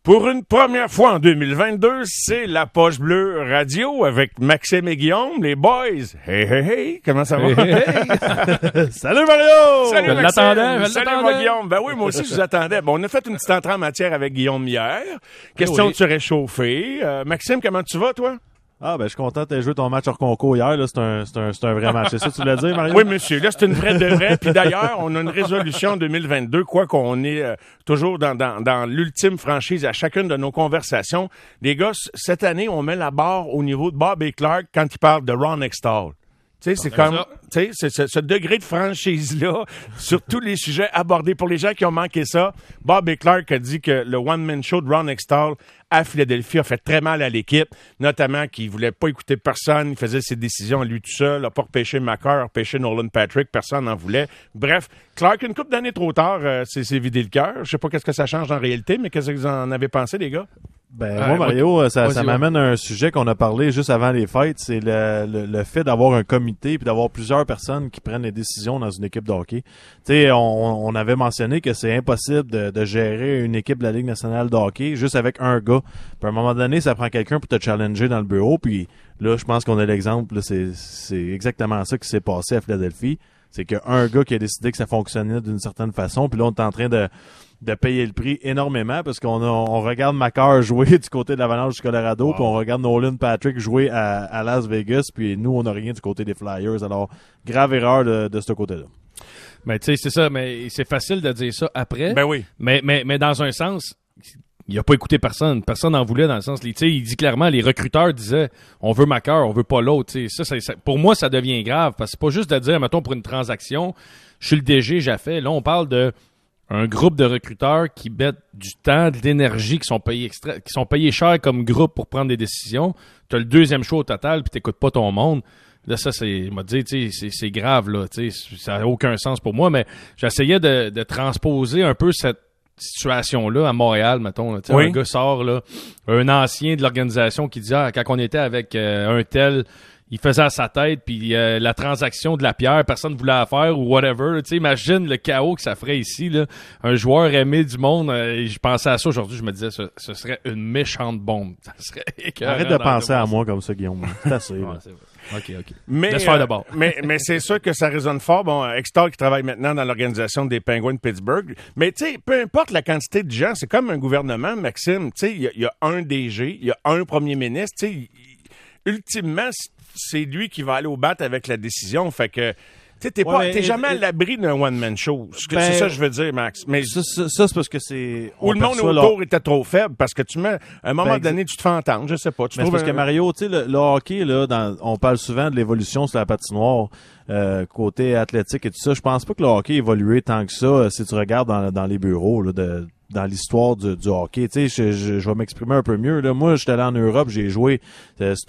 Pour une première fois en 2022, c'est la Poche Bleue Radio avec Maxime et Guillaume, les boys. Hey, hey, hey, comment ça va? Hey, hey, hey. Salut Mario! Salut Je Maxime! l'attendais. Salut moi Guillaume! Ben oui, moi aussi je vous attendais. Bon, on a fait une petite entrée en matière avec Guillaume hier. Question de se réchauffer. Maxime, comment tu vas, toi? Ah, ben, je suis content de joué ton match hors concours hier, là. C'est un vrai match. C'est ça que tu voulais dire, Mario? Oui, monsieur. Là, c'est une vraie de vraie. Puis d'ailleurs, on a une résolution en 2022, quoi qu'on est toujours dans l'ultime franchise à chacune de nos conversations. Les gars, cette année, on met la barre au niveau de Bob et Clark quand ils parlent de Ron Extall. Tu sais, c'est comme, tu sais, c'est ce degré de franchise-là sur tous les sujets abordés. Pour les gens qui ont manqué ça, Bob et Clark a dit que le one-man show de Ron Extall à Philadelphie a fait très mal à l'équipe, notamment qu'il voulait pas écouter personne, il faisait ses décisions lui tout seul, a pas repêché McCarr, a repêché Nolan Patrick, personne n'en voulait. Bref, Clark, une couple d'années trop tard, c'est vidé le cœur. Je sais pas qu'est-ce que ça change en réalité, mais qu'est-ce que vous en avez pensé, les gars? Ben, moi, Mario, ça m'amène à un sujet qu'on a parlé juste avant les fêtes, c'est le fait d'avoir un comité puis d'avoir plusieurs personnes qui prennent les décisions dans une équipe de hockey. Tu sais, on avait mentionné que c'est impossible de gérer une équipe de la Ligue nationale de hockey juste avec un gars. Puis à un moment donné, ça prend quelqu'un pour te challenger dans le bureau. Puis là, je pense qu'on a l'exemple. Là, c'est exactement ça qui s'est passé à Philadelphie. C'est qu'il y a un gars qui a décidé que ça fonctionnait d'une certaine façon. Puis là, on est en train de payer le prix énormément parce on regarde McCarr jouer du côté de l'Avalanche du Colorado, wow. Puis on regarde Nolan Patrick jouer à Las Vegas, puis nous, on n'a rien du côté des Flyers. Alors, grave erreur de ce côté-là. Mais tu sais, c'est ça, mais c'est facile de dire ça après. Ben oui. Mais dans un sens, il a pas écouté personne. Personne n'en voulait dans le sens. Tu sais, il dit clairement, les recruteurs disaient, on veut McCarr, on veut pas l'autre. Tu sais, ça, pour moi, ça devient grave parce que c'est pas juste de dire, mettons, pour une transaction, je suis le DG, j'ai fait. Là, on parle de un groupe de recruteurs qui mettent du temps, de l'énergie, qui sont payés cher comme groupe pour prendre des décisions. Tu as le deuxième choix au total, puis t'écoutes pas ton monde. Là, ça, c'est grave, là. Ça n'a aucun sens pour moi, mais j'essayais de transposer un peu cette situation-là à Montréal, mettons. Oui. Un gars sort, là, un ancien de l'organisation qui dit, quand on était avec un tel, il faisait à sa tête, puis la transaction de la pierre, personne ne voulait la faire ou whatever. Tu sais, imagine le chaos que ça ferait ici, là. Un joueur aimé du monde. Je pensais à ça aujourd'hui, je me disais, ce serait une méchante bombe. Ça serait Arrête de penser à moi comme ça, Guillaume. C'est assez. Ouais, c'est vrai. OK. Mais, laisse faire d'abord. Mais c'est sûr que ça résonne fort. Bon, Extall qui travaille maintenant dans l'organisation des Penguins de Pittsburgh. Mais tu sais, peu importe la quantité de gens, c'est comme un gouvernement, Maxime. Tu sais, il y a un DG, il y a un premier ministre. Tu sais, ultimement, c'est lui qui va aller au bat avec la décision. Fait que, tu sais, t'es jamais à l'abri d'un one-man show. C'est ça que je veux dire, Max. Mais ça c'est parce que c'est... Où le monde autour était trop faible, parce que à un moment donné, tu te fais entendre, je sais pas. C'est parce que Mario, tu sais, le hockey, là, on parle souvent de l'évolution sur la patinoire, côté athlétique et tout ça. Je pense pas que le hockey a évolué tant que ça, si tu regardes dans les bureaux, là, dans l'histoire du hockey. Tu sais, je vais m'exprimer un peu mieux. Là. Moi, j'étais allé en Europe, j'ai joué. C'est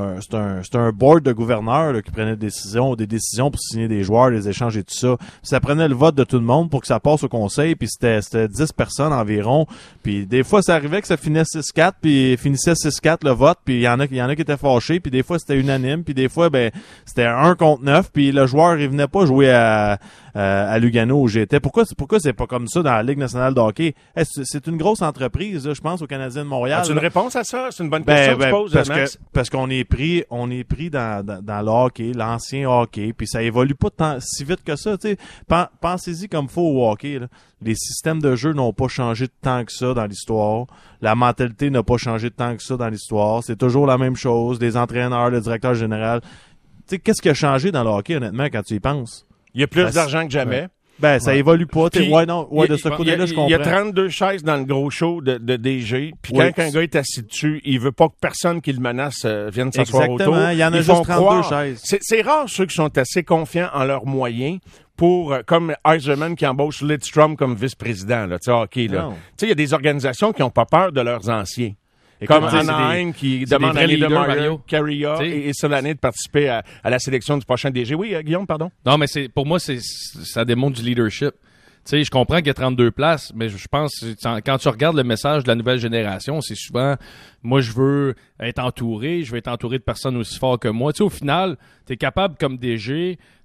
un board de gouverneurs là, qui prenait des décisions pour signer des joueurs, des échanges et tout ça. Puis ça prenait le vote de tout le monde pour que ça passe au conseil, puis c'était 10 personnes environ. Puis des fois, ça arrivait que ça finissait 6-4, puis finissait 6-4 le vote, puis il y en a qui étaient fâchés, puis des fois, c'était unanime, puis des fois, ben c'était 1 contre 9, puis le joueur, il venait pas jouer à Lugano où j'étais. Pourquoi c'est pas comme ça dans la Ligue nationale de hockey? C'est une grosse entreprise, là, je pense, aux Canadiens de Montréal. As-tu une réponse à ça? C'est une bonne question que tu poses, Max. Parce qu'on est pris dans le hockey, l'ancien hockey, puis ça évolue pas si vite que ça. Tu sais, pensez-y comme faut au hockey. Là. Les systèmes de jeu n'ont pas changé de tant que ça dans l'histoire. La mentalité n'a pas changé de tant que ça dans l'histoire. C'est toujours la même chose. Des entraîneurs, le directeur général. Tu sais, qu'est-ce qui a changé dans le hockey, honnêtement, quand tu y penses? Il y a plus d'argent que jamais. Ouais. Ben, ça évolue pas. Puis, de ce côté-là, je comprends. Il y a 32 chaises dans le gros show de DG. Puis quand un gars est assis dessus, il veut pas que personne qui le menace vienne s'asseoir autour. Exactement. Il y en a juste 32 chaises. C'est rare ceux qui sont assez confiants en leurs moyens pour, comme Eiserman qui embauche Lidstrom comme vice-président, là, tu sais, hockey, là. Tu sais, il y a des organisations qui ont pas peur de leurs anciens. Comme Anaheim qui demande à Niedermayer, Carrier et Solane de participer à la sélection du prochain DG. Oui, Guillaume, pardon? Non, mais pour moi, ça démontre du leadership. Tu sais, je comprends qu'il y a 32 places, mais je pense quand tu regardes le message de la nouvelle génération, c'est souvent moi je veux être entouré de personnes aussi fortes que moi. Tu sais, au final, tu es capable comme DG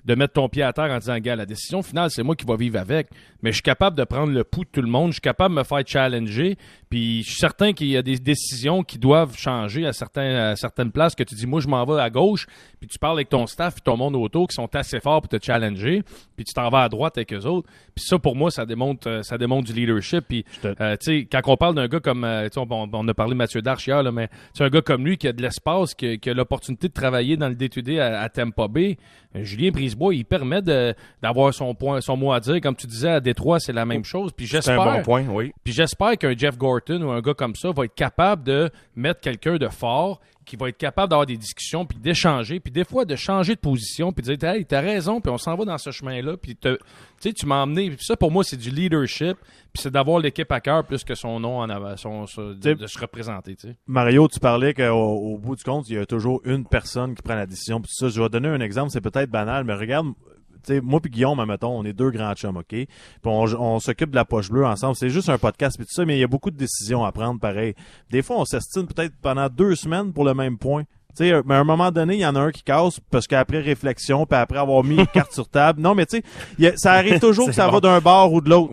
de mettre ton pied à terre en disant, gars, la décision finale, c'est moi qui vais vivre avec, mais je suis capable de prendre le pouls de tout le monde, je suis capable de me faire challenger, puis je suis certain qu'il y a des décisions qui doivent changer à certaines places que tu dis, moi, je m'en vais à gauche, puis tu parles avec ton staff et ton monde autour qui sont assez forts pour te challenger, puis tu t'en vas à droite avec eux autres. Puis ça, pour moi, ça démontre du leadership. Puis, tu sais, quand on parle d'un gars comme, on a parlé de Mathieu Darche hier, là, mais c'est un gars comme lui qui a de l'espace, qui a l'opportunité de travailler dans le day-to-day à Tampa Bay. Julien Brisebois, il permet d'avoir son mot à dire. Comme tu disais, à Détroit, c'est la même chose. Puis j'espère, c'est un bon point, oui. Puis j'espère qu'un Jeff Gorton ou un gars comme ça va être capable de mettre quelqu'un de fort, qui va être capable d'avoir des discussions, puis d'échanger, puis des fois de changer de position, puis de dire « Hey, t'as raison, puis on s'en va dans ce chemin-là. » Puis tu sais, tu m'as emmené. Puis ça, pour moi, c'est du leadership, puis c'est d'avoir l'équipe à cœur plus que son nom en avant, de se représenter. T'sais. Mario, tu parlais qu'au bout du compte, il y a toujours une personne qui prend la décision. Puis ça, je vais donner un exemple, c'est peut-être banal, mais regarde... T'sais, moi puis Guillaume, mettons, on est deux grands chums, OK? Puis on s'occupe de la poche bleue ensemble. C'est juste un podcast puis tout ça, mais il y a beaucoup de décisions à prendre, pareil. Des fois, on s'estime peut-être pendant 2 semaines pour le même point. T'sais, mais à un moment donné, il y en a un qui casse parce qu'après réflexion, puis après avoir mis une carte sur table. Non, mais tu sais, ça arrive toujours que ça va d'un bord ou de l'autre.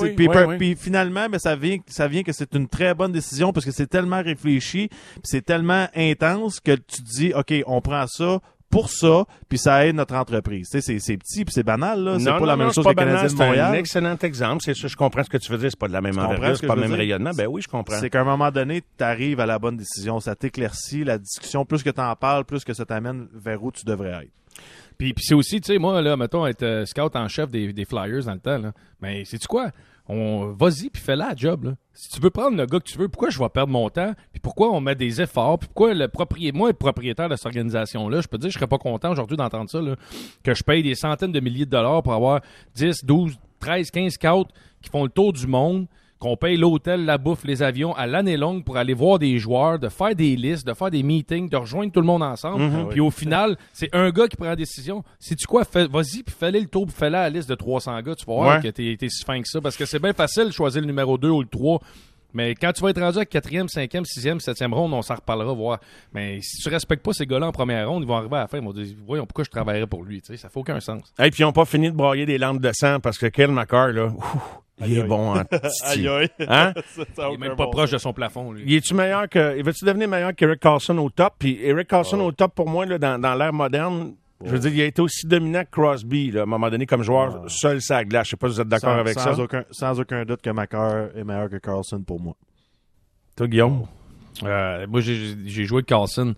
Puis finalement, ben, ça vient que c'est une très bonne décision parce que c'est tellement réfléchi, puis c'est tellement intense que tu te dis, OK, on prend ça pour ça, puis ça aide notre entreprise. Tu sais, c'est petit, puis c'est banal, là. C'est pas la même chose que le Canadien de Montréal. C'est un excellent exemple. C'est ça, je comprends ce que tu veux dire. C'est pas de la même envergure, c'est pas le même rayonnement. Ben oui, je comprends. C'est qu'à un moment donné, tu arrives à la bonne décision. Ça t'éclaircit la discussion. Plus que tu en parles, plus que ça t'amène vers où tu devrais être. Puis c'est aussi, tu sais, moi, là, mettons, être scout en chef des Flyers dans le temps, là. Mais sais-tu quoi? Vas-y, puis fais-la la job, là. Si tu veux prendre le gars que tu veux, pourquoi je vais perdre mon temps? Puis pourquoi on met des efforts? Puis pourquoi moi, le propriétaire de cette organisation-là, je peux te dire, je serais pas content aujourd'hui d'entendre ça, là, que je paye des centaines de milliers de dollars pour avoir 10, 12, 13, 15 scouts qui font le tour du monde, qu'on paye l'hôtel, la bouffe, les avions à l'année longue pour aller voir des joueurs, de faire des listes, de faire des meetings, de rejoindre tout le monde ensemble. Puis au final, c'est un gars qui prend la décision. Sais-tu quoi? Vas-y, puis fais-le le tour, puis fais-le à la liste de 300 gars. Tu vas voir que t'es si fin que ça. Parce que c'est bien facile de choisir le numéro 2 ou le 3. Mais quand tu vas être rendu à 4e, 5e, 6e, 7e ronde, on s'en reparlera, voir. Mais si tu respectes pas ces gars-là en première ronde, ils vont arriver à la fin, ils vont dire, voyons, pourquoi je travaillerais pour lui? Tu sais, ça fait aucun sens. Et puis ils n'ont pas fini de broyer des lampes de sang parce que Cale Makar, là, il est bon en titi. Hein? Il est même pas proche de son plafond, lui. Il va-tu devenir meilleur qu'Eric Carlson au top? Puis Eric Carlson au top, pour moi, là, dans l'ère moderne, je veux dire, il a été aussi dominant que Crosby, là, à un moment donné, comme joueur seul sur la glace. Je sais pas si vous êtes d'accord avec ça. Sans aucun doute que Makar est meilleur que Carlson pour moi. Toi, Guillaume? Moi, j'ai joué avec Carlson.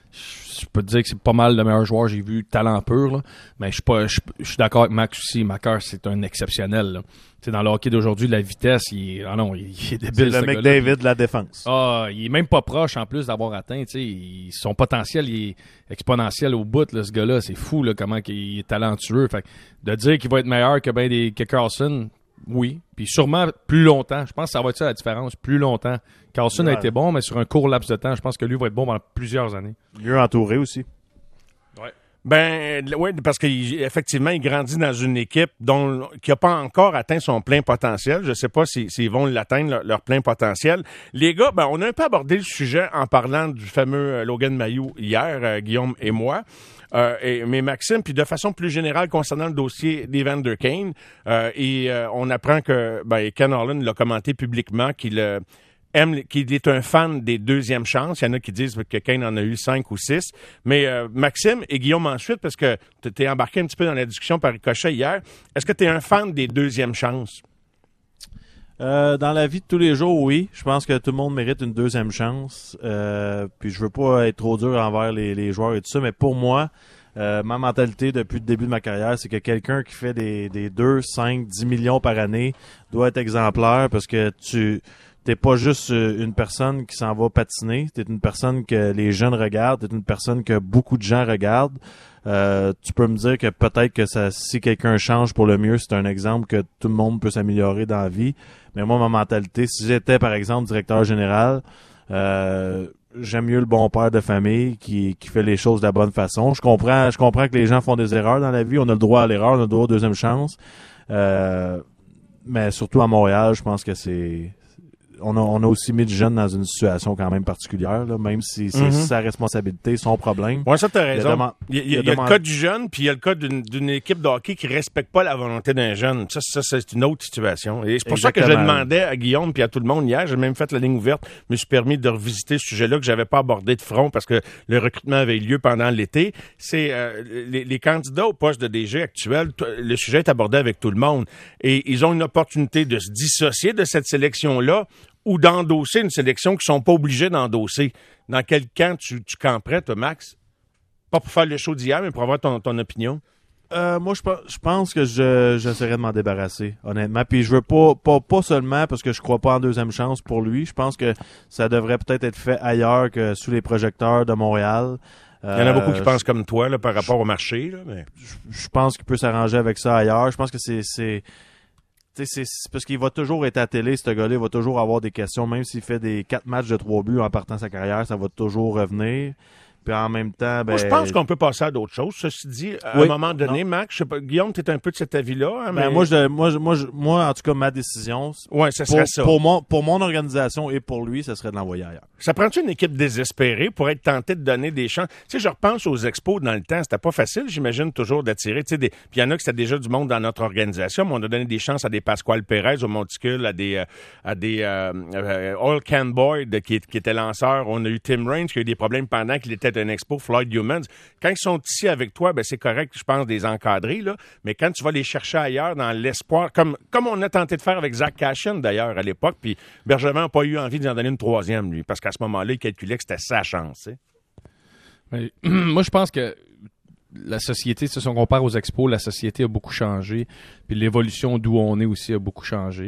Je peux te dire que c'est pas mal le meilleur joueur que j'ai vu, talent pur, là. Mais je suis d'accord avec Max aussi. Makar, c'est un exceptionnel, là. Tu sais, dans le hockey d'aujourd'hui, la vitesse, il est débile. C'est le McDavid de la défense. Il est même pas proche, en plus, d'avoir atteint, tu sais. Son potentiel, il est exponentiel au bout, là, ce gars-là. C'est fou, là, comment il est talentueux. Fait que de dire qu'il va être meilleur que Carlson, oui. Puis sûrement plus longtemps. Je pense que ça va être ça la différence. Plus longtemps. Carlson a été bon, mais sur un court laps de temps, je pense que lui va être bon pendant plusieurs années. Mieux entouré aussi. Ouais. Ben, oui, parce qu'effectivement, il grandit dans une équipe qui n'a pas encore atteint son plein potentiel. Je ne sais pas s'ils vont l'atteindre, leur plein potentiel. Les gars, ben, on a un peu abordé le sujet en parlant du fameux Logan Mailloux hier, Guillaume et moi. Mais Maxime, puis de façon plus générale concernant le dossier d'Evander Kane, on apprend que Ken Holland l'a commenté publiquement qu'il est un fan des deuxièmes chances. Il y en a qui disent que Kane en a eu 5 ou 6. Mais Maxime et Guillaume ensuite, parce que tu t'es embarqué un petit peu dans la discussion par ricochet hier, est-ce que tu es un fan des deuxièmes chances? Dans la vie de tous les jours, oui. Je pense que tout le monde mérite une deuxième chance. Puis je veux pas être trop dur envers les joueurs et tout ça, mais pour moi, ma mentalité depuis le début de ma carrière, c'est que quelqu'un qui fait des 2, 5, 10 millions par année doit être exemplaire parce que t'es pas juste une personne qui s'en va patiner, t'es une personne que les jeunes regardent, t'es une personne que beaucoup de gens regardent. Tu peux me dire que peut-être que si quelqu'un change pour le mieux, c'est un exemple que tout le monde peut s'améliorer dans la vie. Mais moi, ma mentalité, si j'étais par exemple directeur général, j'aime mieux le bon père de famille qui fait les choses de la bonne façon. Je comprends que les gens font des erreurs dans la vie, on a le droit à l'erreur, on a le droit à deuxième chance. Mais surtout à Montréal, je pense que c'est on a aussi mis du jeune dans une situation quand même particulière, là, même si c'est sa responsabilité, son problème. Oui, ça, t'as raison. Il y a le cas du jeune, puis il y a le cas d'une équipe de hockey qui respecte pas la volonté d'un jeune. Ça, c'est une autre situation. Et c'est pour ça que je demandais à Guillaume puis à tout le monde hier, j'ai même fait la ligne ouverte, je me suis permis de revisiter ce sujet-là que j'avais pas abordé de front parce que le recrutement avait eu lieu pendant l'été. C'est les candidats au poste de DG actuel, le sujet est abordé avec tout le monde. Et ils ont une opportunité de se dissocier de cette sélection-là ou d'endosser une sélection qu'ils sont pas obligés d'endosser. Dans quel camp tu camperais, toi, Max? Pas pour faire le show d'hier, mais pour avoir ton opinion. Moi, je pense que j'essaierai de m'en débarrasser, honnêtement. Puis je veux pas seulement parce que je crois pas en deuxième chance pour lui. Je pense que ça devrait peut-être être fait ailleurs que sous les projecteurs de Montréal. Il y en a beaucoup qui pensent comme toi là, par rapport au marché. Là, mais... Je pense qu'il peut s'arranger avec ça ailleurs. Je pense que c'est parce qu'il va toujours être à télé, ce gars-là. Il va toujours avoir des questions. Même s'il fait des 4 matchs de 3 buts en partant sa carrière, ça va toujours revenir. Puis en même temps, moi, je pense qu'on peut passer à d'autres choses. Ceci dit, à un moment donné, Max, je sais pas, Guillaume, tu es un peu de cet avis-là. Hein, mais... moi, en tout cas, ma décision, ça serait ça. Pour mon organisation et pour lui, ça serait de l'envoyer ailleurs. Ça prend-tu une équipe désespérée pour être tenté de donner des chances? Tu sais, je repense aux expos dans le temps. C'était pas facile, j'imagine, toujours d'attirer. Tu sais, puis il y en a qui c'était déjà du monde dans notre organisation, mais on a donné des chances à des Pasquale Pérez au Monticule, à des Oil Can Boyd qui était lanceur. On a eu Tim Raines qui a eu des problèmes pendant qu'il était un expo, Floyd Humans. Quand ils sont ici avec toi, ben c'est correct, je pense, des encadrés, là. Mais quand tu vas les chercher ailleurs dans l'espoir, comme on a tenté de faire avec Zach Cashin, d'ailleurs, à l'époque, puis Bergevin n'a pas eu envie d'en donner une troisième, lui, parce qu'à ce moment-là, il calculait que c'était sa chance, tu sais. Mais, moi, je pense que la société, si on compare aux expos, la société a beaucoup changé, puis l'évolution d'où on est aussi a beaucoup changé.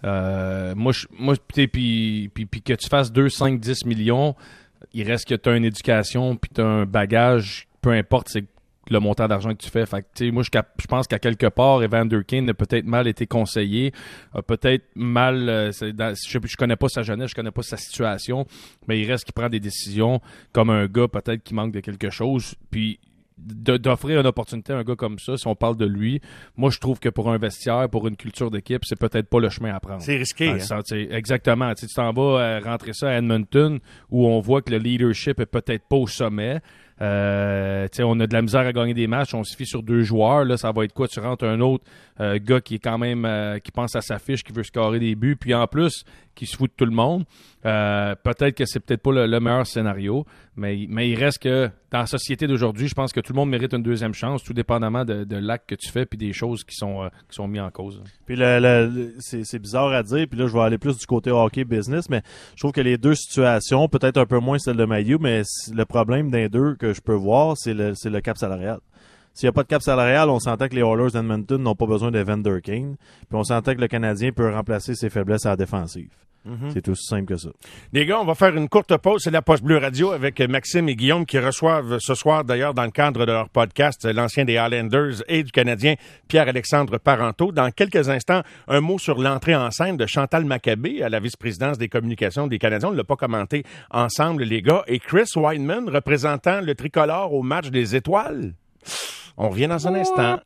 Puis que tu fasses 2, 5, 10 millions, il reste que tu as une éducation puis tu as un bagage, peu importe c'est le montant d'argent que tu fais. Fait que, moi, je pense qu'à quelque part, Evander Kane a peut-être mal été conseillé, a peut-être mal... je connais pas sa jeunesse, je connais pas sa situation, mais il reste qu'il prend des décisions comme un gars peut-être qui manque de quelque chose, puis d'offrir une opportunité à un gars comme ça, si on parle de lui, moi je trouve que pour un vestiaire, pour une culture d'équipe, c'est peut-être pas le chemin à prendre. C'est risqué. Exactement. Tu t'en vas rentrer ça à Edmonton où on voit que le leadership est peut-être pas au sommet. On a de la misère à gagner des matchs, on se fie sur 2 joueurs, là, ça va être quoi? Tu rentres un autre gars qui est quand même qui pense à sa fiche, qui veut scorer des buts, puis en plus qui se fout de tout le monde. Peut-être que c'est peut-être pas le meilleur scénario, mais il reste que dans la société d'aujourd'hui, je pense que tout le monde mérite une deuxième chance, tout dépendamment de l'acte que tu fais puis des choses qui sont mis en cause. Puis c'est bizarre à dire, puis là je vais aller plus du côté hockey business, mais je trouve que les deux situations, peut-être un peu moins celle de Mailloux, mais le problème d'un deux que je peux voir, c'est le cap salarial. S'il n'y a pas de cap salarial, on s'entend que les Oilers d'Edmonton n'ont pas besoin d'Evander Kane, puis on s'entend que le Canadien peut remplacer ses faiblesses à la défensive. C'est aussi simple que ça. Les gars, on va faire une courte pause. C'est la Poche Bleue Radio avec Maxime et Guillaume qui reçoivent ce soir, d'ailleurs, dans le cadre de leur podcast, l'ancien des Highlanders et du Canadien, Pierre-Alexandre Parenteau. Dans quelques instants, un mot sur l'entrée en scène de Chantal Maccabé à la vice-présidence des communications des Canadiens. On ne l'a pas commenté ensemble, les gars. Et Chris Wideman, représentant le tricolore au match des étoiles. On revient dans un instant.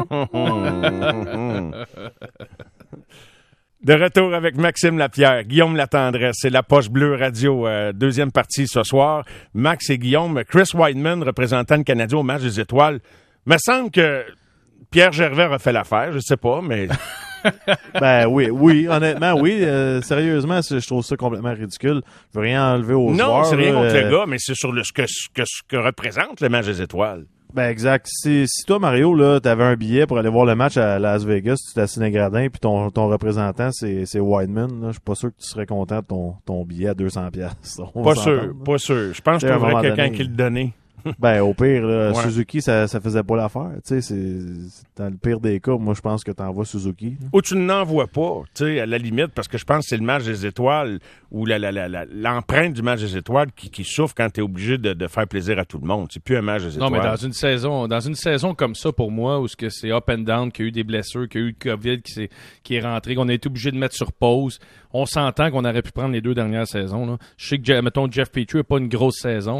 De retour avec Maxime Lapierre, Guillaume Latendresse, c'est la Poche Bleue Radio, deuxième partie ce soir. Max et Guillaume, Chris Wideman, représentant le Canadien au match des étoiles. Me semble que Pierre Gervais a fait l'affaire, je sais pas, mais... Ben oui, honnêtement, oui. Sérieusement, je trouve ça complètement ridicule. Je veux rien enlever aux joueurs. Non, c'est rien contre le gars, mais c'est sur ce que représente le match des étoiles. Ben exact. Si toi, Mario, là, t'avais un billet pour aller voir le match à Las Vegas, tu t'assis dans les gradins, puis ton représentant, c'est Wideman, là, je suis pas sûr que tu serais content de ton billet à 200$. Pas sûr. Je pense que tu trouverais quelqu'un qui le donnait. Ben, au pire, là, ouais. Suzuki, ça faisait pas l'affaire. Tu sais, c'est dans le pire des cas, moi, je pense que t'envoies Suzuki. Ou tu n'envoies pas, tu sais, à la limite, parce que je pense que c'est le match des étoiles ou l'empreinte du match des étoiles qui souffre quand t'es obligé de faire plaisir à tout le monde. C'est plus un match des étoiles. Non, mais dans une saison comme ça, pour moi, où c'est up and down, qu'il y a eu des blessures, qu'il y a eu le COVID qui est rentré, qu'on a été obligé de mettre sur pause, on s'entend qu'on aurait pu prendre les 2 dernières saisons, là. Je sais que, mettons, Jeff Petrie n'a pas une grosse saison, là.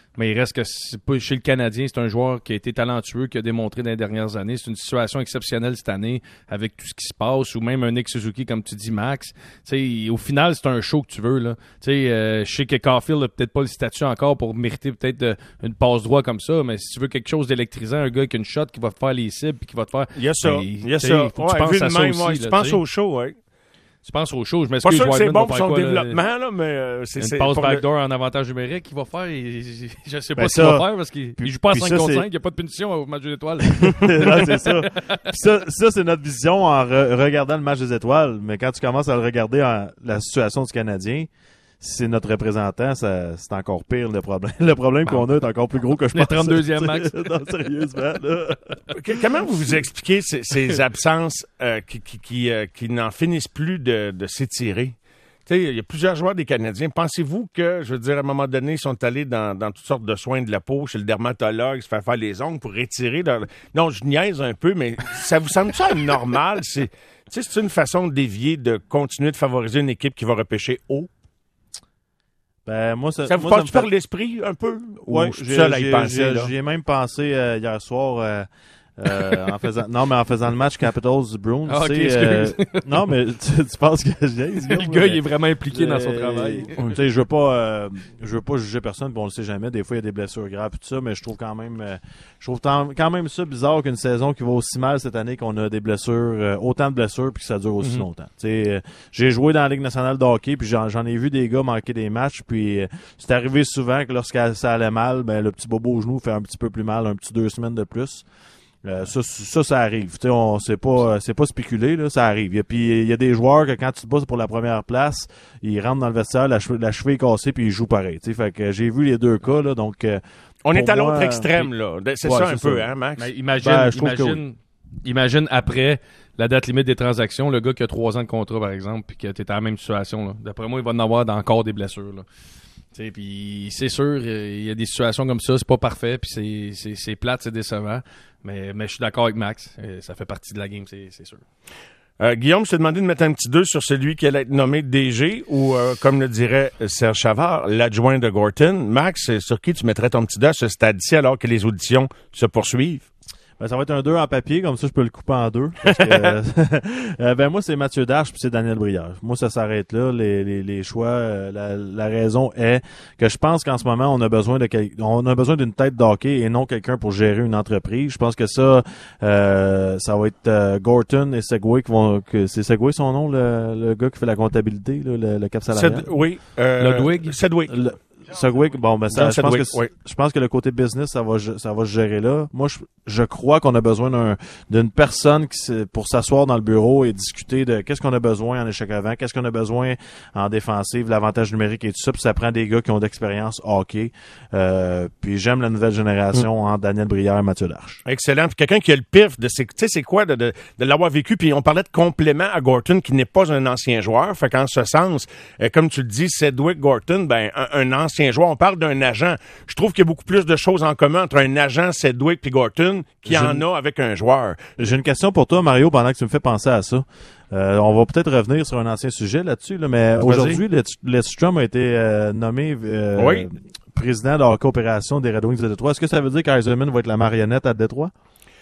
Mais il reste que chez le Canadien, c'est un joueur qui a été talentueux, qui a démontré dans les dernières années. C'est une situation exceptionnelle cette année avec tout ce qui se passe, ou même un Nick Suzuki, comme tu dis, Max. T'sais, au final, c'est un show que tu veux. Là. Je sais que Caulfield n'a peut-être pas le statut encore pour mériter peut-être une passe droit comme ça, mais si tu veux quelque chose d'électrisant, un gars qui a une shot qui va te faire les cibles et qui va te faire... Il y a ça. Il faut que tu penses à ça aussi. Tu penses au show, oui. Tu penses au show, je Pas m'excuse. sûr que c'est bon pour son quoi, développement, là, mais c'est une passe backdoor en avantage numérique qu'il va faire. Je sais pas ce ça, qu'il va faire parce qu'il joue pas à 5 contre 5, il n'y a pas de punition au match des étoiles. Non, c'est ça. Puis ça, c'est notre vision en regardant le match des étoiles. Mais quand tu commences à le regarder en la situation du Canadien, si c'est notre représentant, c'est encore pire le problème. Le problème qu'on a est encore plus gros que je pense. Le 32e max. Non, sérieusement, là. Comment vous expliquez ces absences qui n'en finissent plus de s'étirer? Il y a plusieurs joueurs des Canadiens. Pensez-vous que, je veux dire, à un moment donné, ils sont allés dans toutes sortes de soins de la peau, chez le dermatologue, se faire les ongles pour étirer leur... Non, je niaise un peu, mais ça vous semble ça normal? C'est une façon de dévier, de continuer de favoriser une équipe qui va repêcher haut? Ben, moi, ça vous passe par l'esprit un peu? Oui, j'y ai même pensé hier soir en faisant le match Capitals-Bruins. Ah, excuse. Non, mais tu penses que le gars, il est vraiment impliqué dans son travail. Je veux pas juger personne, puis on le sait jamais. Des fois, il y a des blessures graves et tout ça, mais je trouve quand même ça bizarre qu'une saison qui va aussi mal cette année, qu'on a des blessures, autant de blessures, puis que ça dure aussi longtemps. J'ai joué dans la Ligue nationale de hockey, puis j'en ai vu des gars manquer des matchs, puis c'est arrivé souvent que lorsque ça allait mal, ben le petit bobo au genou fait un petit peu plus mal, un petit 2 semaines de plus. Ça arrive. C'est pas spéculé, là, ça arrive. Puis il y a des joueurs que quand tu te bats pour la première place, ils rentrent dans le vestiaire, la cheville est cassée, puis ils jouent pareil. Fait que j'ai vu les deux cas, là, donc on est à l'autre extrême, là. C'est ça un peu, hein, Max? Mais imagine après la date limite des transactions, le gars qui a 3 ans de contrat, par exemple, puis que t'es dans la même situation, là. D'après moi, il va en avoir encore des blessures, là. Puis c'est sûr, il y a des situations comme ça, c'est pas parfait, puis c'est plate, c'est décevant. Mais je suis d'accord avec Max, ça fait partie de la game, c'est sûr. Guillaume, je t'ai demandé de mettre un petit 2 sur celui qui allait être nommé DG ou, comme le dirait Serge Chavard, l'adjoint de Gorton. Max, sur qui tu mettrais ton petit 2 à ce stade-ci alors que les auditions se poursuivent? Ben, ça va être un 2 en papier, comme ça je peux le couper en 2. Parce que, moi, c'est Mathieu Darche puis c'est Daniel Brière. Moi, ça s'arrête là. Les choix, la raison est que je pense qu'en ce moment, on a besoin d'une tête d'hockey et non quelqu'un pour gérer une entreprise. Je pense que ça va être Gorton et Segway c'est Segway son nom, le gars qui fait la comptabilité, là, le cap salarial. Ludwig. Sedwick. Segway, bon, ben ça, je pense que le côté business, ça va se gérer là. Moi, je crois qu'on a besoin d'une personne pour s'asseoir dans le bureau et discuter de qu'est-ce qu'on a besoin en échec avant, qu'est-ce qu'on a besoin en défensive, l'avantage numérique et tout ça. Puis ça prend des gars qui ont d'expérience hockey. Puis j'aime la nouvelle génération en Daniel Brière et Mathieu Darche. Excellent. Puis quelqu'un qui a le pif de c'est quoi de l'avoir vécu. Puis on parlait de complément à Gorton qui n'est pas un ancien joueur. Fait qu'en ce sens, comme tu le dis, Sedwick Gorton, ben un ancien joueur. On parle d'un agent. Je trouve qu'il y a beaucoup plus de choses en commun entre un agent Sedwick et Gorton qu'il y en a avec un joueur. J'ai une question pour toi, Mario, pendant que tu me fais penser à ça. On va peut-être revenir sur un ancien sujet là-dessus, là, mais aujourd'hui, Lidstrom a été nommé président de la coopération des Red Wings de Détroit. Est-ce que ça veut dire qu'Eiserman va être la marionnette à Détroit?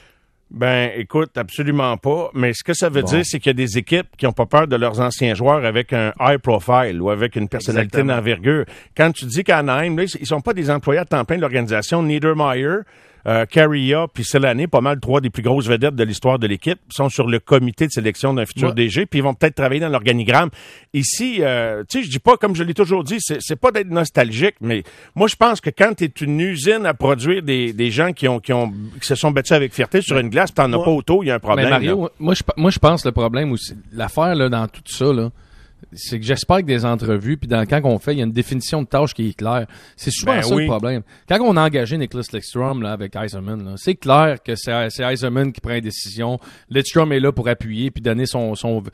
Ben, écoute, absolument pas. Mais ce que ça veut dire, c'est qu'il y a des équipes qui n'ont pas peur de leurs anciens joueurs avec un high profile ou avec une personnalité d'envergure. Quand tu dis qu'Anaheim, là, ils sont pas des employés à temps plein de l'organisation. Niedermayer, Carrier puis Selane, pas mal 3 des plus grosses vedettes de l'histoire de l'équipe, sont sur le comité de sélection d'un futur DG, puis ils vont peut-être travailler dans l'organigramme. Ici, tu sais, je dis pas, comme je l'ai toujours dit, c'est pas d'être nostalgique, mais moi, je pense que quand tu es une usine à produire des gens qui se sont battus avec fierté sur une glace, t'en as pas auto, il y a un problème. Mais Mario, moi, je pense le problème aussi, l'affaire là, dans tout ça, là, c'est que j'espère que des entrevues, puis quand on fait, il y a une définition de tâche qui est claire. C'est souvent le problème. Quand on a engagé Nicklas Lidstrom là, avec Eiserman, là, c'est clair que c'est Eiserman qui prend une décision. Lidstrom est là pour appuyer puis donner soit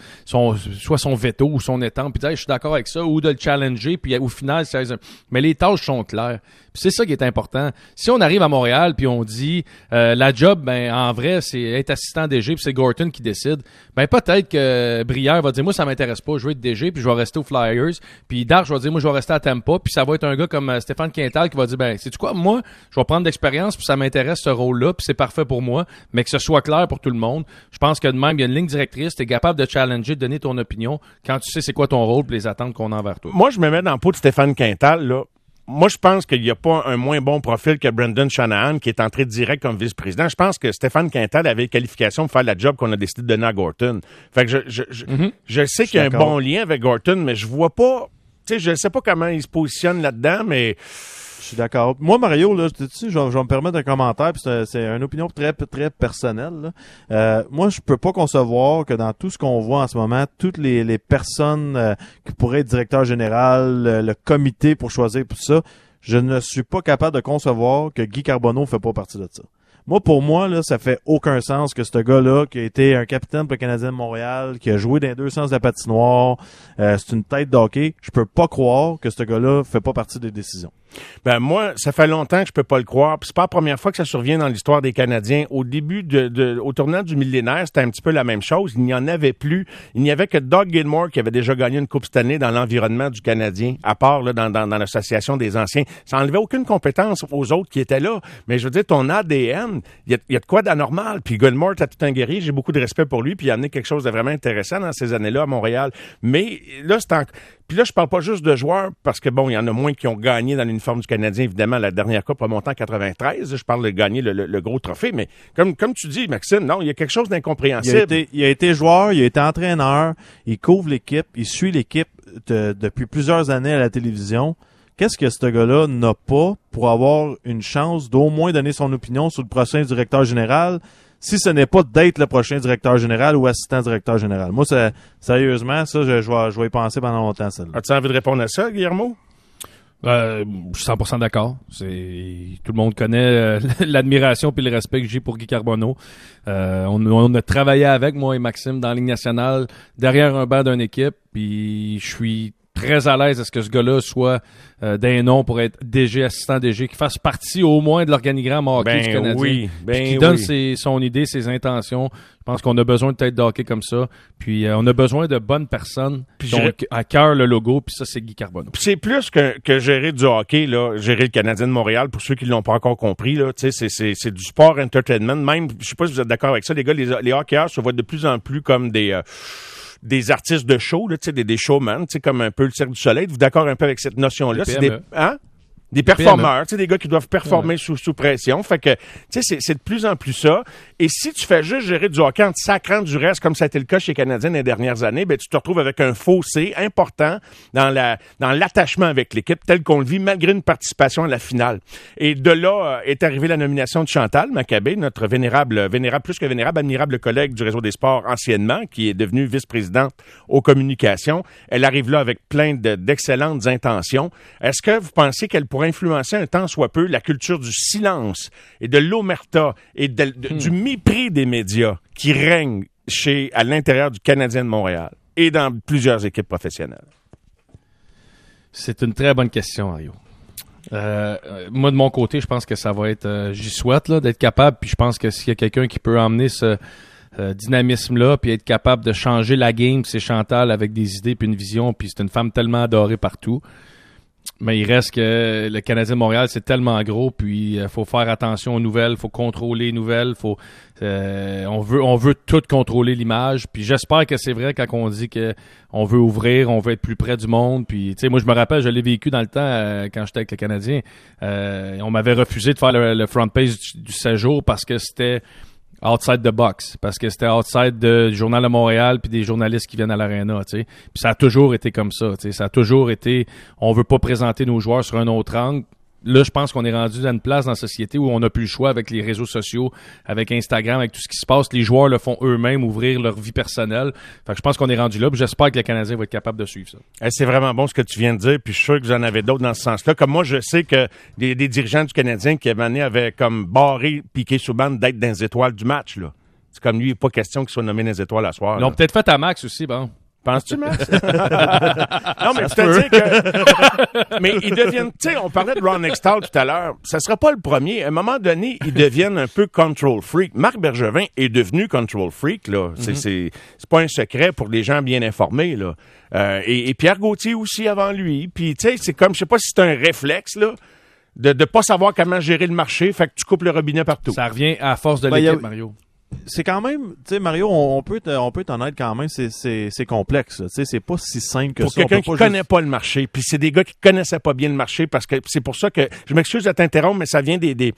son veto ou son étampe, puis dire je suis d'accord avec ça, ou de le challenger, puis au final, c'est Eiserman. Mais les tâches sont claires. Puis c'est ça qui est important. Si on arrive à Montréal puis on dit la job, ben en vrai, c'est être assistant DG puis c'est Gorton qui décide, ben peut-être que Brière va dire moi ça m'intéresse pas, je veux être DG. DG, puis je vais rester aux Flyers. Puis Darche va dire, moi, je vais rester à Tampa. Puis ça va être un gars comme Stéphane Quintal qui va dire, ben, sais-tu quoi, moi, je vais prendre d'expérience, puis ça m'intéresse ce rôle-là, puis c'est parfait pour moi, mais que ce soit clair pour tout le monde. Je pense que de même, il y a une ligne directrice, t'es capable de challenger, de donner ton opinion quand tu sais c'est quoi ton rôle, puis les attentes qu'on a envers toi. Moi, je me mets dans le pot de Stéphane Quintal, là. Moi, je pense qu'il n'y a pas un moins bon profil que Brendan Shanahan qui est entré direct comme vice-président. Je pense que Stéphane Quintal avait les qualifications pour faire la job qu'on a décidé de donner à Gorton. Fait que je sais qu'il y a un bon lien avec Gorton, mais je vois pas, tu sais, je sais pas comment il se positionne là-dedans, mais... Je suis d'accord. Moi, Mario, là, je vais me permettre un commentaire, puis c'est une opinion très, très personnelle. Moi, je peux pas concevoir que dans tout ce qu'on voit en ce moment, toutes les personnes qui pourraient être directeur général, le comité pour choisir tout ça, je ne suis pas capable de concevoir que Guy Carbonneau fait pas partie de ça. Moi, pour moi, là, ça fait aucun sens que ce gars-là, qui a été un capitaine pour le Canadien de Montréal, qui a joué dans les deux sens de la patinoire, c'est une tête d'hockey, je peux pas croire que ce gars-là fait pas partie des décisions. Ben moi, ça fait longtemps que je peux pas le croire. Puis c'est pas la première fois que ça survient dans l'histoire des Canadiens. Au début au tournant du millénaire, c'était un petit peu la même chose. Il n'y en avait plus. Il n'y avait que Doug Gilmour qui avait déjà gagné une Coupe cette année dans l'environnement du Canadien, à part là, dans l'association des anciens. Ça enlevait aucune compétence aux autres qui étaient là. Mais je veux dire, ton ADN, il y a de quoi d'anormal. Puis Gilmour, t'as tout un guerrier. J'ai beaucoup de respect pour lui. Puis il a amené quelque chose de vraiment intéressant dans ces années-là à Montréal. Mais là, Puis là, je parle pas juste de joueurs, parce que bon, il y en a moins qui ont gagné dans l'uniforme du Canadien, évidemment, la dernière Coupe remontant en 93. Je parle de gagner le gros trophée, mais comme tu dis, Maxime, non, il y a quelque chose d'incompréhensible. Il a été joueur, il a été entraîneur, il couvre l'équipe, il suit l'équipe depuis plusieurs années à la télévision. Qu'est-ce que ce gars-là n'a pas pour avoir une chance d'au moins donner son opinion sur le prochain directeur général, si ce n'est pas d'être le prochain directeur général ou assistant directeur général? Moi, sérieusement, ça, je vais y penser pendant longtemps, celle-là. As-tu envie de répondre à ça, Guillermo? Je suis 100% d'accord. Tout le monde connaît l'admiration puis le respect que j'ai pour Guy Carbonneau. On a travaillé avec, moi et Maxime, dans la Ligue nationale, derrière un banc d'une équipe, puis je suis très à l'aise à ce que ce gars-là soit d'un nom pour être DG, assistant DG, qui fasse partie au moins de l'organigramme hockey du Canadien. Oui, qui donne son idée, ses intentions. Je pense qu'on a besoin de tête de hockey comme ça. Puis on a besoin de bonnes personnes qui ont à cœur le logo. Puis ça, c'est Guy Carbonneau. Puis c'est plus que gérer du hockey, là, gérer le Canadien de Montréal, pour ceux qui l'ont pas encore compris, là, tu sais, c'est du sport entertainment. Même, je sais pas si vous êtes d'accord avec ça, les gars, les hockeyeurs se voient de plus en plus comme des artistes de show, là, tu sais, des showman, tu sais, comme un peu le Cirque du Soleil. Êtes-vous d'accord un peu avec cette notion-là? C'est des performeurs, tu sais, des gars qui doivent performer sous pression. Fait que, tu sais, c'est de plus en plus ça. Et si tu fais juste gérer du hockey en te sacrant du reste, comme ça a été le cas chez les Canadiens les dernières années, ben, tu te retrouves avec un fossé important dans l'attachement avec l'équipe, tel qu'on le vit, malgré une participation à la finale. Et de là est arrivée la nomination de Chantal Maccabé, notre plus que vénérable, admirable collègue du Réseau des sports anciennement, qui est devenue vice-présidente aux communications. Elle arrive là avec plein d'excellentes intentions. Est-ce que vous pensez qu'elle pourrait influencer un tant soit peu la culture du silence et de l'omerta et du mépris des médias qui règne à l'intérieur du Canadien de Montréal et dans plusieurs équipes professionnelles? C'est une très bonne question, Mario. Moi, de mon côté, je pense que ça va être... j'y souhaite là, d'être capable, puis je pense que s'il y a quelqu'un qui peut emmener ce dynamisme-là, puis être capable de changer la game, c'est Chantal avec des idées puis une vision, puis c'est une femme tellement adorée partout. Mais il reste que le Canadien de Montréal, c'est tellement gros, puis faut faire attention aux nouvelles, faut contrôler les nouvelles, on veut tout contrôler l'image, puis j'espère que c'est vrai quand on dit que on veut ouvrir, on veut être plus près du monde, puis tu sais, moi je me rappelle, je l'ai vécu dans le temps quand j'étais avec le Canadien, on m'avait refusé de faire le front page du 16 jours parce que c'était outside the box, parce que c'était outside du Journal de Montréal puis des journalistes qui viennent à l'aréna, tu sais. Puis ça a toujours été comme ça, tu sais. Ça a toujours été, on veut pas présenter nos joueurs sur un autre angle. Là, je pense qu'on est rendu à une place dans la société où on n'a plus le choix avec les réseaux sociaux, avec Instagram, avec tout ce qui se passe. Les joueurs le font eux-mêmes, ouvrir leur vie personnelle. Fait que je pense qu'on est rendu là, puis j'espère que le Canadien va être capable de suivre ça. C'est vraiment bon ce que tu viens de dire, puis je suis sûr que vous en avez d'autres dans ce sens-là. Comme moi, je sais que des dirigeants du Canadien qui avaient comme barré Piqué Souban d'être dans les étoiles du match, là. C'est comme lui, il n'est pas question qu'il soit nommé dans les étoiles à soir. Ils l'ont peut-être fait à Max aussi, bon. Penses-tu, Max? Non, mais c'est-à-dire que... mais ils deviennent... Tu sais, on parlait de Ron Nextall tout à l'heure. Ça sera pas le premier. À un moment donné, ils deviennent un peu control freak. Marc Bergevin est devenu control freak, là. C'est pas un secret pour les gens bien informés, là. Et Pierre Gauthier aussi avant lui. Puis, tu sais, c'est comme... Je sais pas si c'est un réflexe, là, de pas savoir comment gérer le marché. Fait que tu coupes le robinet partout. Ça revient à force de l'équipe, Mario. C'est quand même, tu sais, Mario, on peut être honnête quand même, c'est complexe, tu sais, c'est pas si simple que pour ça. Pour quelqu'un qui connaît pas le marché, puis c'est des gars qui connaissaient pas bien le marché, parce que c'est pour ça que, je m'excuse de t'interrompre, mais ça vient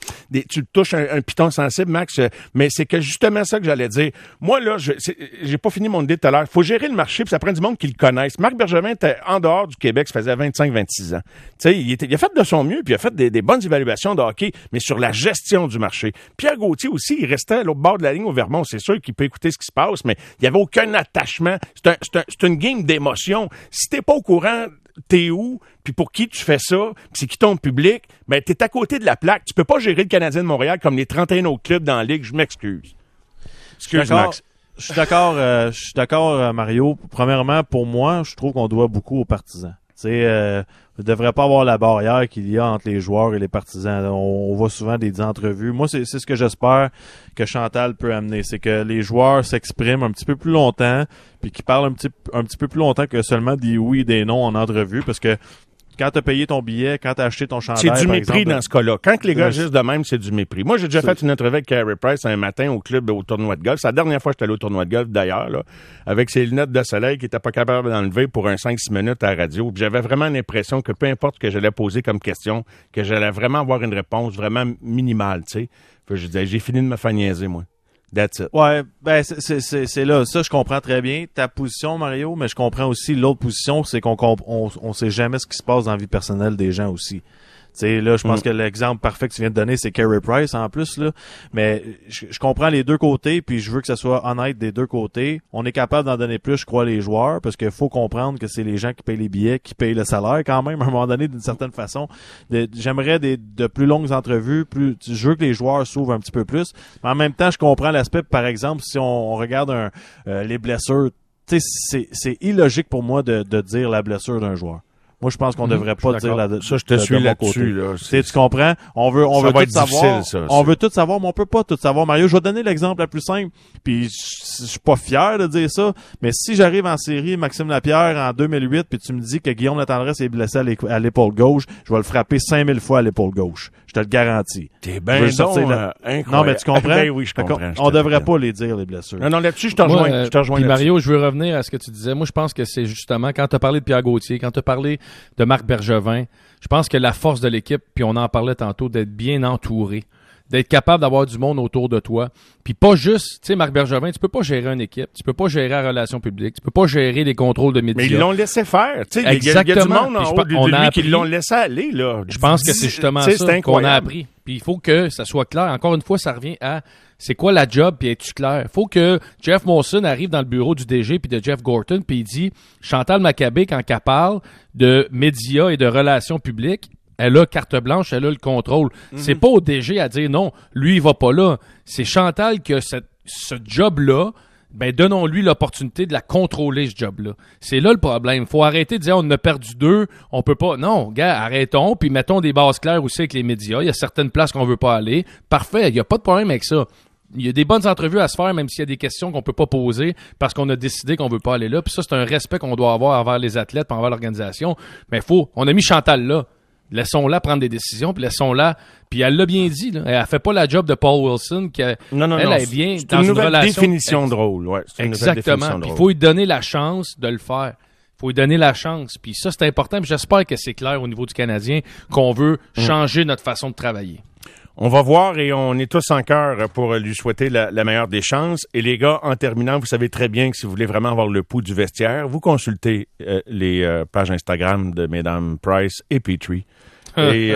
tu touches un piton sensible, Max, mais c'est que justement ça que j'allais dire. Moi, là, j'ai pas fini mon idée tout à l'heure. Faut gérer le marché, puis ça prend du monde qui le connaisse. Marc Bergevin était en dehors du Québec, ça faisait 25-26 ans. Tu sais, il a fait de son mieux, puis il a fait des bonnes évaluations de hockey, mais sur la gestion du marché. Pierre Gauthier aussi, il restait à l'autre bord de la ligne au Vermont, c'est sûr qu'il peut écouter ce qui se passe, mais il n'y avait aucun attachement. C'est une game d'émotion. Si t'es pas au courant, t'es où, puis pour qui tu fais ça, puis c'est qui ton public, ben t'es à côté de la plaque. Tu peux pas gérer le Canadien de Montréal comme les 31 autres clubs dans la Ligue. Je m'excuse. Excuse, Max. Je suis d'accord, Mario. Premièrement, pour moi, je trouve qu'on doit beaucoup aux partisans. Tu sais, il ne devrait pas avoir la barrière qu'il y a entre les joueurs et les partisans. On voit souvent des entrevues. Moi, c'est ce que j'espère que Chantal peut amener. C'est que les joueurs s'expriment un petit peu plus longtemps, puis qu'ils parlent un petit peu plus longtemps que seulement des oui et des non en entrevue, parce que quand t'as payé ton billet, quand t'as acheté ton chandail, c'est du mépris dans ce cas-là. Quand les gars agissent de même, c'est du mépris. Moi, j'ai déjà fait une entrevue avec Carey Price un matin au club, au tournoi de golf. C'est la dernière fois que j'étais allé au tournoi de golf, d'ailleurs, là, avec ses lunettes de soleil qui était pas capable d'enlever pour un 5-6 minutes à la radio. Puis j'avais vraiment l'impression que peu importe ce que j'allais poser comme question, que j'allais vraiment avoir une réponse vraiment minimale, tu sais. Je disais, j'ai fini de me faire niaiser, moi. That's it. Ouais, ben c'est là. Ça, je comprends très bien ta position, Mario, mais je comprends aussi l'autre position, c'est qu'on sait jamais ce qui se passe dans la vie personnelle des gens aussi. Tu sais, là, je pense que l'exemple parfait que tu viens de donner, c'est Carey Price en plus, là. Mais je comprends les deux côtés, puis je veux que ça soit honnête des deux côtés. On est capable d'en donner plus, je crois, les joueurs, parce qu'il faut comprendre que c'est les gens qui payent les billets, qui payent le salaire quand même, à un moment donné, d'une certaine façon. J'aimerais de plus longues entrevues, je veux que les joueurs s'ouvrent un petit peu plus. Mais en même temps, je comprends l'aspect, par exemple, si on regarde les blessures, tu sais, c'est illogique pour moi de dire la blessure d'un joueur. Moi, je pense qu'on devrait pas dire ça, je te suis là-dessus, là. Tu comprends? On veut tout savoir. On veut tout savoir, mais on peut pas tout savoir. Mario, je vais te donner l'exemple le plus simple. Puis, je suis pas fier de dire ça. Mais si j'arrive en série, Maxime Lapierre, en 2008, puis tu me dis que Guillaume Latendresse est blessé à l'épaule gauche, je vais le frapper 5000 fois à l'épaule gauche. Je te le garantis. T'es bien incroyable. Non, mais tu comprends? Ben oui, je comprends. On devrait pas les dire, les blessures. Non, là-dessus, je te rejoins. Puis Mario, je veux revenir à ce que tu disais. Moi, je pense que c'est justement, quand tu as parlé de Pierre Gauthier, quand tu as parlé de Marc Bergevin, je pense que la force de l'équipe, puis on en parlait tantôt, d'être bien entouré, d'être capable d'avoir du monde autour de toi, puis pas juste, tu sais, Marc Bergevin, tu peux pas gérer une équipe, tu peux pas gérer la relation publique, tu peux pas gérer les contrôles de médias. Mais ils l'ont laissé faire, tu sais, il y a du monde en haut de lui qui l'ont laissé aller, là. Je pense que c'est justement ça qu'on a appris. Puis il faut que ça soit clair. Encore une fois, ça revient à c'est quoi la job, puis es-tu clair? Il faut que Jeff Molson arrive dans le bureau du DG puis de Jeff Gorton, puis il dit Chantal Machabée, quand elle parle de médias et de relations publiques, elle a carte blanche, elle a le contrôle. C'est pas au DG à dire non, lui il va pas là. C'est Chantal qui a ce job-là. Ben, donnons-lui l'opportunité de la contrôler, ce job-là. C'est là le problème. Faut arrêter de dire, on en a perdu 2, on peut pas. Non, gars, arrêtons, puis mettons des bases claires aussi avec les médias. Il y a certaines places qu'on veut pas aller. Parfait, il y a pas de problème avec ça. Il y a des bonnes entrevues à se faire, même s'il y a des questions qu'on peut pas poser parce qu'on a décidé qu'on veut pas aller là. Puis ça, c'est un respect qu'on doit avoir envers les athlètes, envers l'organisation. Mais on a mis Chantal là. Laissons-la prendre des décisions, puis laissons-la. Puis elle l'a bien dit, là. Elle fait pas la job de Paul Wilson, elle est bien dans une relation. Définition de rôle, ouais. Exactement. Puis il faut lui donner la chance de le faire. Il faut lui donner la chance. Puis ça, c'est important. Puis j'espère que c'est clair au niveau du Canadien qu'on veut changer notre façon de travailler. On va voir et on est tous en cœur pour lui souhaiter la meilleure des chances. Et les gars, en terminant, vous savez très bien que si vous voulez vraiment avoir le pouls du vestiaire, vous consultez les pages Instagram de Mesdames Price et Petrie. Et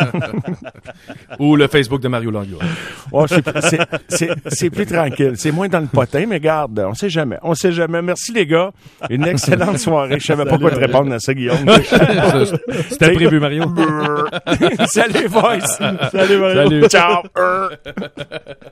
ou le Facebook de Mario Langlois. Oh, c'est plus tranquille. C'est moins dans le potin, mais garde, on sait jamais. On sait jamais. Merci les gars. Une excellente soirée. Je savais pas quoi te répondre à ça, Guillaume. C'était prévu, Mario. Salut, boys. Salut, Mario. Salut. Ciao.